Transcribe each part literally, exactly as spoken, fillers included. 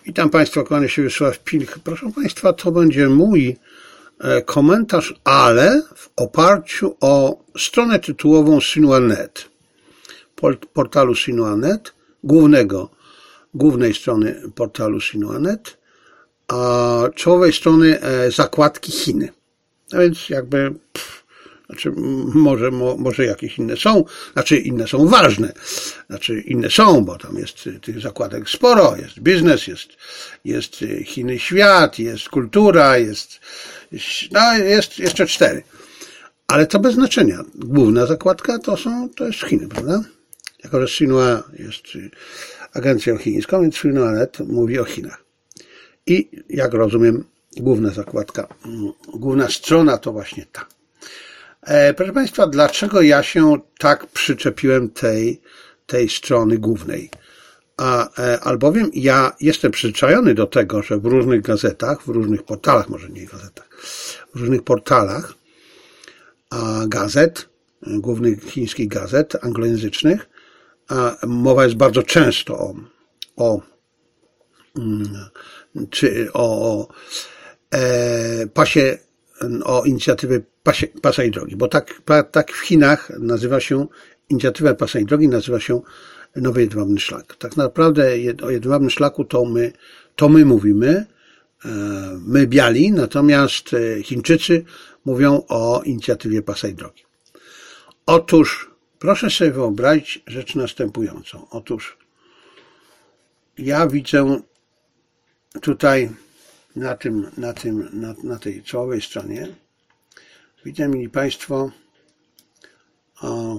Witam Państwa, kłania się Wiesław Pilch. Proszę Państwa, to będzie mój komentarz, ale w oparciu o stronę tytułową Sinua kropka net, portalu Sinua kropka net, głównego, głównej strony portalu Sinua kropka net, a czołowej strony zakładki Chiny. A więc jakby, pff, znaczy może, mo, może jakieś inne są, znaczy inne są ważne, znaczy inne są, bo tam jest tych zakładek sporo, jest biznes, jest, jest Chiny świat, jest kultura, jest, no jest jeszcze cztery. Ale to bez znaczenia. Główna zakładka to są, to jest Chiny, prawda? Jako że Sinua jest agencją chińską, więc Sinua kropka net mówi o Chinach. I jak rozumiem, główna zakładka, główna strona to właśnie ta. E, proszę Państwa, dlaczego ja się tak przyczepiłem tej, tej strony głównej? A, e, albowiem ja jestem przyzwyczajony do tego, że w różnych gazetach, w różnych portalach, może nie gazetach, w różnych portalach a gazet, głównych chińskich gazet anglojęzycznych, a mowa jest bardzo często o, o czy o, o e, pasie, o inicjatywie pasie, pasa i drogi, bo tak, tak w Chinach nazywa się, inicjatywa pasa i drogi nazywa się Nowy Jedwabny Szlak. Tak naprawdę o Jedwabnym Szlaku to my, to my mówimy, my biali, natomiast Chińczycy mówią o inicjatywie pasa i drogi. Otóż proszę sobie wyobrazić rzecz następującą. Otóż ja widzę tutaj na tym, na tym, na, na tej czołowej stronie, widzę, mili Państwo, o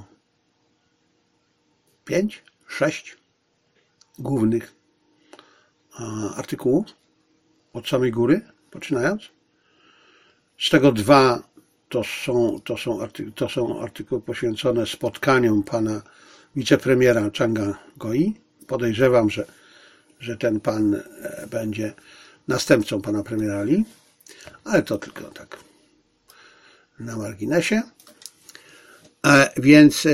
pięć, sześć głównych o, artykułów od samej góry, poczynając. Z tego dwa to są, to są, arty, to są artykuły poświęcone spotkaniom pana wicepremiera Changa Goi. Podejrzewam, że, że ten pan będzie następcą pana premiera Li, ale to tylko tak na marginesie. E, więc e,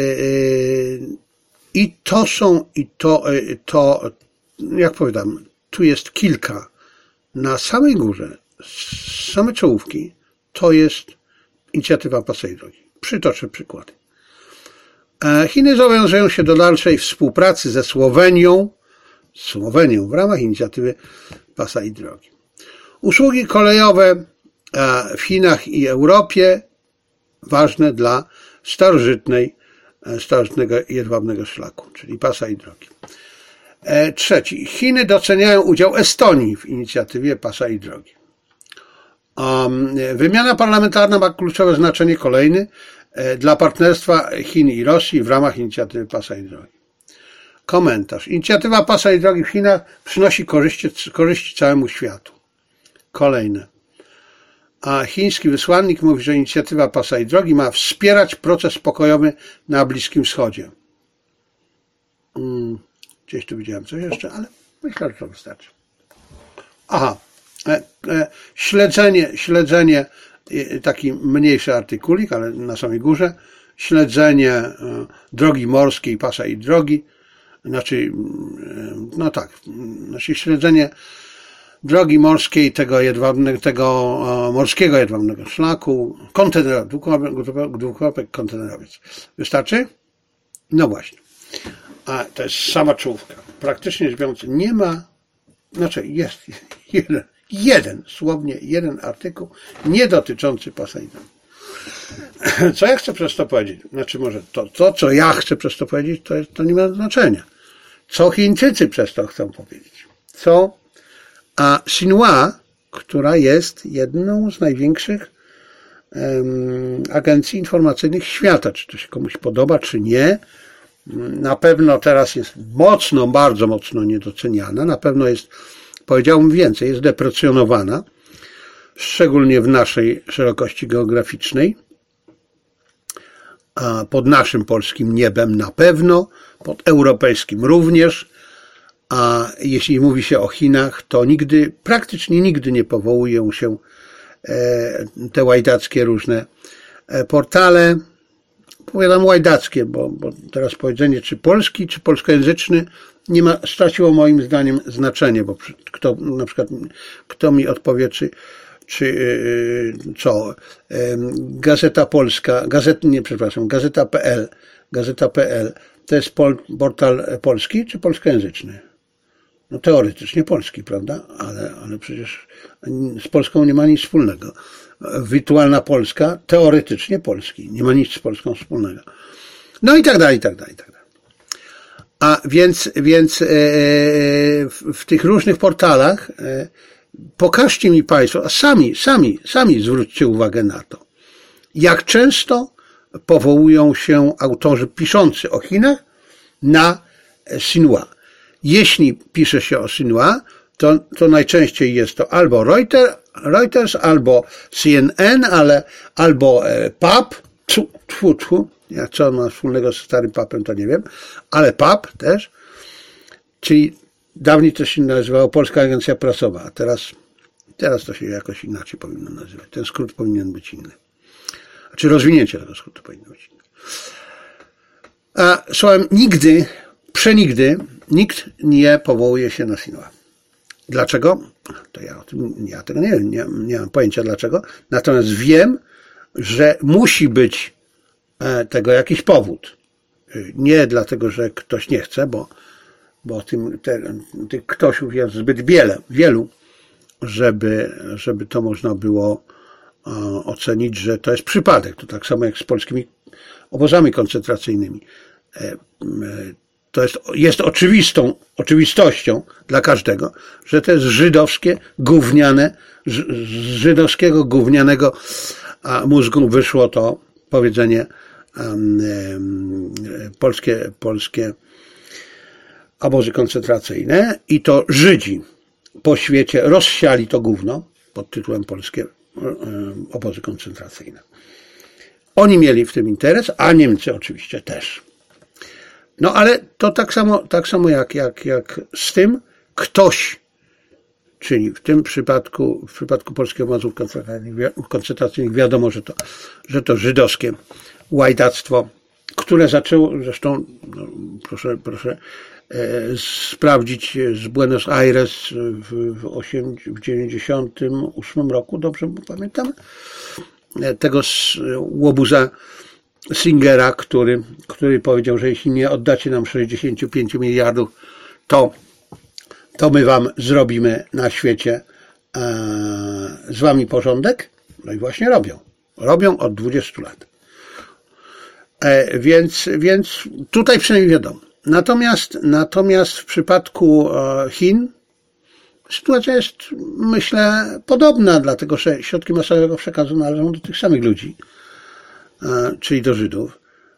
i to są, i to, e, to, jak powiadam, tu jest kilka. Na samej górze, same czołówki, to jest inicjatywa pasa i drogi. Przytoczę przykłady. E, Chiny zobowiązują się do dalszej współpracy ze Słowenią, Słowenią w ramach inicjatywy pasa i drogi. Usługi kolejowe w Chinach i Europie ważne dla starożytnej, starożytnego jedwabnego szlaku, czyli pasa i drogi. Trzeci. Chiny doceniają udział Estonii w inicjatywie pasa i drogi. Wymiana parlamentarna ma kluczowe znaczenie, kolejny, dla partnerstwa Chin i Rosji w ramach inicjatywy pasa i drogi. Komentarz. Inicjatywa pasa i drogi w Chinach przynosi korzyści, korzyści całemu światu. Kolejne. A chiński wysłannik mówi, że inicjatywa pasa i drogi ma wspierać proces pokojowy na Bliskim Wschodzie. Hmm, gdzieś tu widziałem coś jeszcze, ale myślę, że to wystarczy. Aha. E, e, śledzenie, śledzenie, e, taki mniejszy artykulik, ale na samej górze. Śledzenie e, drogi morskiej, pasa i drogi. Znaczy, no tak, znaczy śledzenie drogi morskiej, tego jedwabnego, tego morskiego jedwabnego szlaku, kontener, dwukropek kontenerowiec. Wystarczy? No właśnie. A to jest sama czołówka. Praktycznie rzecz biorąc, nie ma, znaczy jest jeden, jeden, słownie jeden artykuł, nie dotyczący pasa i drogi. Co ja chcę przez to powiedzieć? Znaczy może to, to co ja chcę przez to powiedzieć, to, jest, to nie ma znaczenia. Co Chińczycy przez to chcą powiedzieć? Co a Sinua, która jest jedną z największych um, agencji informacyjnych świata, czy to się komuś podoba, czy nie, na pewno teraz jest mocno, bardzo mocno niedoceniana, na pewno jest, powiedziałbym więcej, jest deprecjonowana, szczególnie w naszej szerokości geograficznej, a pod naszym polskim niebem na pewno, pod europejskim również, a jeśli mówi się o Chinach, to nigdy, praktycznie nigdy nie powołują się te łajdackie różne portale, powiadam łajdackie, bo, bo teraz powiedzenie czy polski, czy polskojęzyczny nie ma, straciło moim zdaniem znaczenie, bo kto na przykład, kto mi odpowie, czy, czy yy, co, yy, Gazeta Polska, gazet, nie, przepraszam, Gazeta.pl, Gazeta.pl to jest pol, portal polski, czy polskojęzyczny? No teoretycznie polski, prawda? Ale, ale przecież z Polską nie ma nic wspólnego. Wirtualna Polska, teoretycznie polski, nie ma nic z Polską wspólnego. No i tak dalej, i tak dalej, i tak dalej. A więc, więc e, w, w tych różnych portalach e, pokażcie mi Państwo, a sami, sami, sami zwróćcie uwagę na to, jak często powołują się autorzy piszący o Chinach na Xinhua. Jeśli pisze się o Xinhua, to, to najczęściej jest to albo Reuters, Reuters albo C N N, ale, albo P A P, tfu, tfu, tfu, ja co on ma wspólnego z starym papem, to nie wiem, ale P A P też, czyli dawniej to się nazywało Polska Agencja Prasowa, a teraz, teraz to się jakoś inaczej powinno nazywać. Ten skrót powinien być inny. Znaczy rozwinięcie tego skrótu powinno być inne. A słowem, nigdy, przenigdy nikt nie powołuje się na Xinhua. Dlaczego? To ja o tym, ja tego nie wiem, nie, nie mam pojęcia dlaczego. Natomiast wiem, że musi być tego jakiś powód. Nie dlatego, że ktoś nie chce, bo, bo tym, te, tych ktośów jest zbyt wiele, wielu, żeby, żeby to można było ocenić, że to jest przypadek. To tak samo jak z polskimi obozami koncentracyjnymi. To jest, jest oczywistą, oczywistością dla każdego, że to jest żydowskie, gówniane, z żydowskiego gównianego mózgu wyszło to powiedzenie um, um, polskie, polskie obozy koncentracyjne i to Żydzi po świecie rozsiali to gówno pod tytułem polskie um, obozy koncentracyjne. Oni mieli w tym interes, a Niemcy oczywiście też. No ale to tak samo, tak samo jak, jak, jak z tym ktoś, czyli w tym przypadku, w przypadku polskich obozów koncentracyjnych wiadomo, że to, że to żydowskie łajdactwo, które zaczęło, zresztą no, proszę, proszę e, sprawdzić z Buenos Aires w, w, osiem, w dziewięćdziesiątym ósmym roku, dobrze pamiętam, tego łobuza Singera, który, który powiedział, że jeśli nie oddacie nam sześćdziesiąt pięć miliardów, to, to my wam zrobimy na świecie e, z wami porządek. No i właśnie robią. Robią od dwudziestu lat. E, więc, więc tutaj przynajmniej wiadomo. Natomiast, natomiast w przypadku e, Chin sytuacja jest, myślę, podobna, dlatego że środki masowego przekazu należą do tych samych ludzi, czyli do Żydów.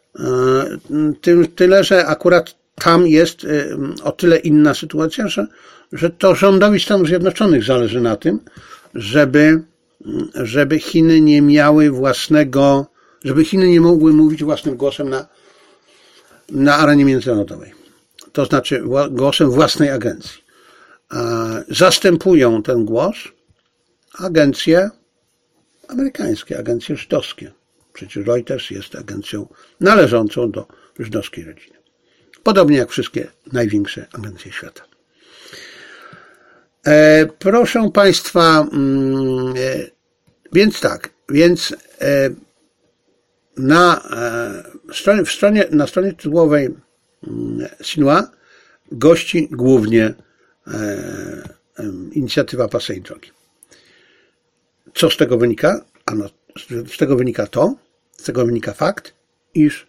Tyle, że akurat tam jest o tyle inna sytuacja, że, że to rządowi Stanów Zjednoczonych zależy na tym, żeby, żeby Chiny nie miały własnego, żeby Chiny nie mogły mówić własnym głosem na, na arenie międzynarodowej. To znaczy głosem własnej agencji. Zastępują ten głos agencje amerykańskie, agencje żydowskie. Przecież Reuters jest agencją należącą do żydowskiej rodziny. Podobnie jak wszystkie największe agencje świata. E, proszę Państwa, e, więc tak, więc e, na, e, stronie, w stronie, na stronie tytułowej Xinhua gości głównie e, e, inicjatywa Pasa i Drogi. Co z tego wynika? Ano, z tego wynika to, z tego wynika fakt, iż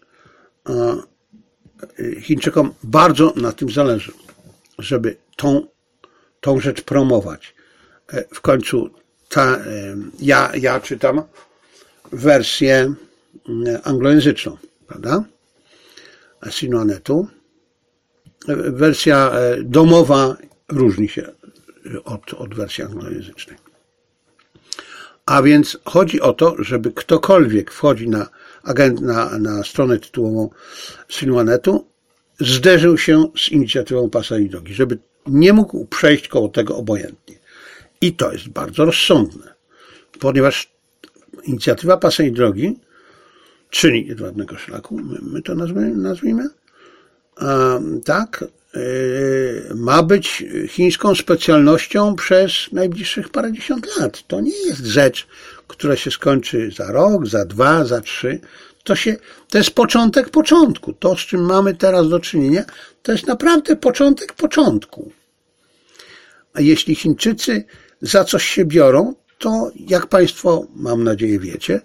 Chińczykom bardzo na tym zależy, żeby tą, tą rzecz promować. W końcu ta, ja, ja czytam wersję anglojęzyczną, prawda? Xinhuanetu. Wersja domowa różni się od, od wersji anglojęzycznej. A więc chodzi o to, żeby ktokolwiek wchodzi na, agent, na, na stronę tytułową Xinhuanetu, zderzył się z inicjatywą Pasa i Drogi, żeby nie mógł przejść koło tego obojętnie. I to jest bardzo rozsądne, ponieważ inicjatywa Pasa i Drogi czyli jedwabnego szlaku, my, my to nazwijmy, nazwijmy. A, tak, yy, ma być chińską specjalnością przez najbliższych parędziesiąt lat. To nie jest rzecz, która się skończy za rok, za dwa, za trzy. To, się, to jest początek początku. To, z czym mamy teraz do czynienia, to jest naprawdę początek początku. A jeśli Chińczycy za coś się biorą, to jak Państwo, mam nadzieję, wiecie,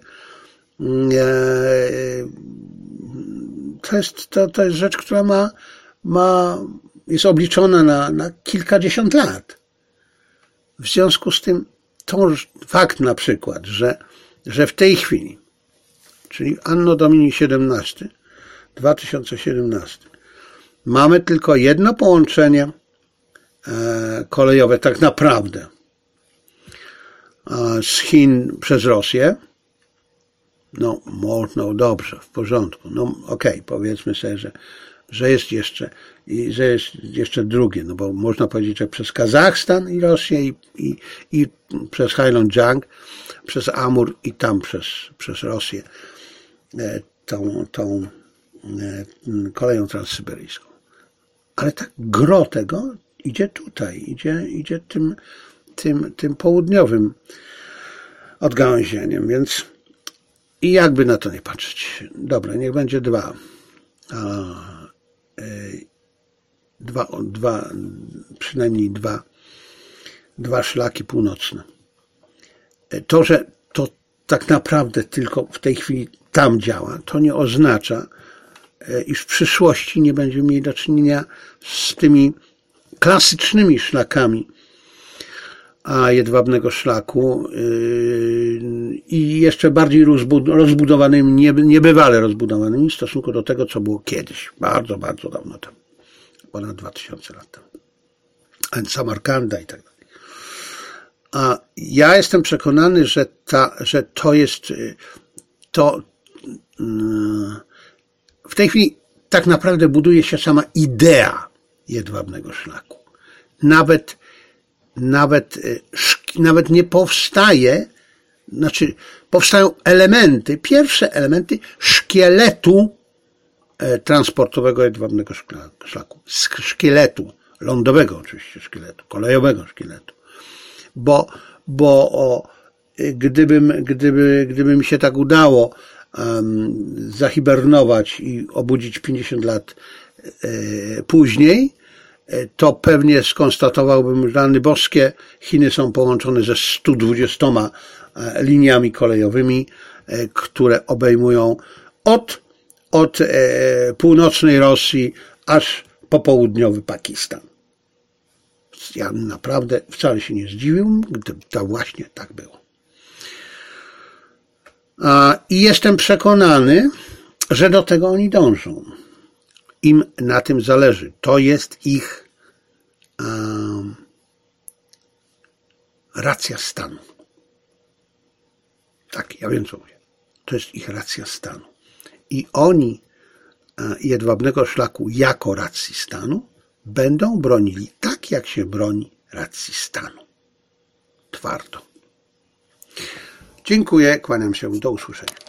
to jest, to, to jest rzecz, która ma, ma, jest obliczona na, na kilkadziesiąt lat. W związku z tym to fakt na przykład, że, że w tej chwili, czyli Anno Domini siedemnaście, dwa tysiące siedemnaście, mamy tylko jedno połączenie kolejowe tak naprawdę z Chin przez Rosję. No, no dobrze, w porządku. No okej, okay, powiedzmy sobie, że, że jest jeszcze i że jest jeszcze drugie, no bo można powiedzieć, że przez Kazachstan i Rosję i, i, i przez Heilongjiang, przez Amur i tam przez, przez Rosję tą, tą koleją transsyberyjską. Ale tak gro tego idzie tutaj, idzie, idzie tym, tym, tym południowym odgałęzieniem, więc i jakby na to nie patrzeć. Dobra, niech będzie dwa. A, y, dwa, dwa, przynajmniej dwa, dwa szlaki północne. To, że to tak naprawdę tylko w tej chwili tam działa, to nie oznacza, iż w przyszłości nie będziemy mieli do czynienia z tymi klasycznymi szlakami a jedwabnego szlaku yy, i jeszcze bardziej rozbudowanymi, niebywale rozbudowanymi w stosunku do tego, co było kiedyś, bardzo, bardzo dawno temu, ponad dwa tysiące lat temu. A Samarkanda i tak dalej. A ja jestem przekonany, że, ta, że to jest to yy, w tej chwili tak naprawdę buduje się sama idea jedwabnego szlaku. Nawet Nawet, nawet nie powstaje, znaczy powstają elementy, pierwsze elementy szkieletu transportowego jedwabnego szlaku. Szkieletu, lądowego oczywiście szkieletu, kolejowego szkieletu. Bo, bo o, gdybym, gdyby, gdyby mi się tak udało um, zahibernować i obudzić pięćdziesiąt lat e, później, to pewnie skonstatowałbym, że rany boskie, Chiny są połączone ze stu dwudziestoma liniami kolejowymi, które obejmują od, od północnej Rosji aż po południowy Pakistan. Ja naprawdę wcale się nie zdziwił, gdyby to właśnie tak było. I jestem przekonany, że do tego oni dążą. Im na tym zależy. To jest ich um, racja stanu. Tak, ja wiem co mówię. To jest ich racja stanu. I oni uh, jedwabnego szlaku jako racji stanu będą bronili tak, jak się broni racji stanu. Twardo. Dziękuję, kłaniam się, do usłyszenia.